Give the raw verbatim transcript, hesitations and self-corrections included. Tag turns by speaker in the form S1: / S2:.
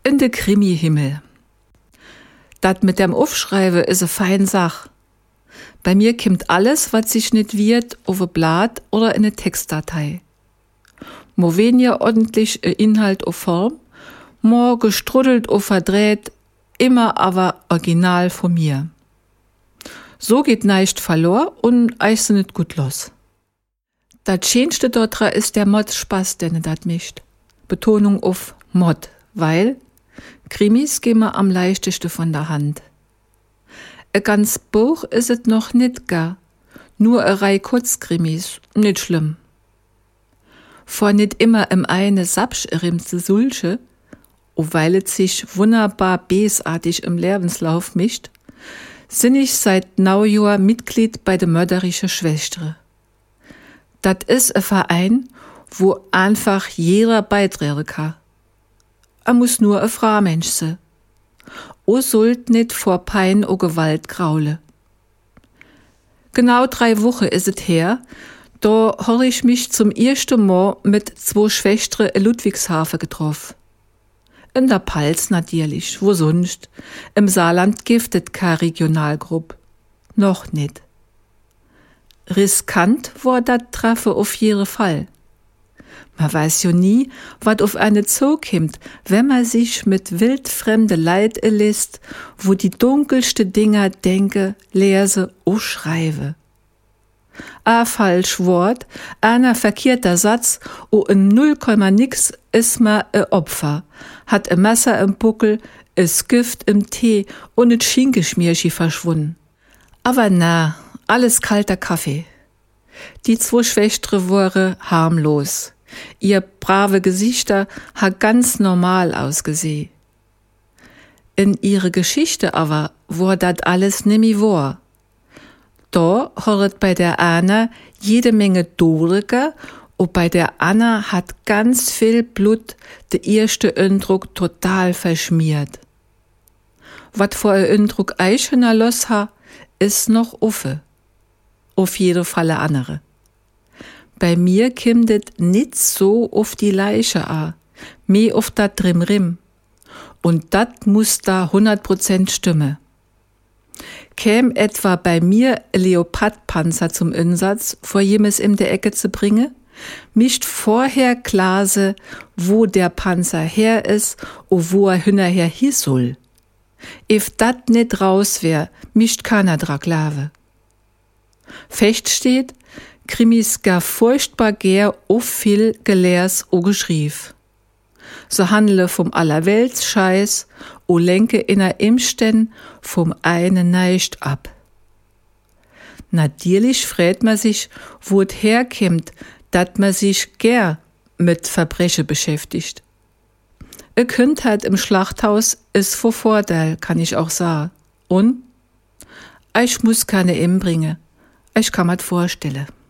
S1: In de Krimi-Himmel. Dat mit dem Aufschreiben is a fein Sach. Bei mir kimmt alles, was sich nicht wird, auf ein Blatt oder in eine Textdatei. Mo weniger ordentlich ein Inhalt auf Form, mo gestruddelt auf verdreht, immer aber original von mir. So geht neicht verlor und eich se nicht gut los. Dat schönste dotra ist der Mod-Spaß, den dat mischt. Betonung auf Mod, weil Krimis gehen mir am leichtesten von der Hand. E ganz Buch is et noch nit gar, nur e Rei Kurzkrimis, nit schlimm. Vor nit immer im eine Sapsch erimse Sulche, o weil et sich wunderbar besartig im Lebenslauf mischt, sin ich seit Naujahr Mitglied bei de mörderische Schwestre. Dat is e Verein, wo einfach jeder beitreten kann. Er muss nur e Fraumensch se. O sollt nit vor Pein o Gewalt graule. Genau drei Wochen is et her, da hor ich mich zum ersten Mal mit zwei Schwestre in Ludwigshafen getroffen. In der Palz natürlich, wo sonst. Im Saarland giftet keine Regionalgruppe. Noch nit. Riskant war dat Treffe auf jeden Fall. Man weiß ja nie, wat auf eine zukommt, wenn man sich mit wildfremde Leid lässt, wo die dunkelste Dinger denke, lese o schreibe. A falsch Wort, einer verkehrter Satz, o in null Komma nix is ma e Opfer, hat e Messer im Buckel, is Gift im Tee und et Schinkeschmierschi verschwunden. Aber na, alles kalter Kaffee. Die zwei Schwestre wore harmlos. Ihr brave Gesichter ha ganz normal ausgesehen. In ihre Geschichte aber war dat alles nimmi wahr. Da horret bei der Anna jede Menge Dorige und bei der Anna hat ganz viel Blut de erste Eindruck total verschmiert. Wat vor ein Eindruck eichener los ha, is noch uffe. Auf jede Falle andere. Bei mir kimmt et nit so auf die Leiche a, mehr auf dat Rimrim. Und dat muss da hundert Prozent stimme. Käm etwa bei mir ein Leopardpanzer zum Einsatz, vor jemes in der Ecke zu bringen, mischt vorher klase, wo der Panzer her is und wo er hinterher hi soll. If dat nit raus wär, mischt keiner Draklave. Fecht steht, Krimis gar furchtbar gär o viel Gelehrs o geschrief. So handle vom allerwelts Scheiß o lenke inner Imsten vom eine neicht ab. Natürlich frät man sich, wo et herkommt, dat man sich gär mit Verbrechen beschäftigt. E Kindheit im Schlachthaus is vor Vorteil, kann ich auch sagen. Und? Ich muss keine inbringen. Ich kann mir's vorstellen.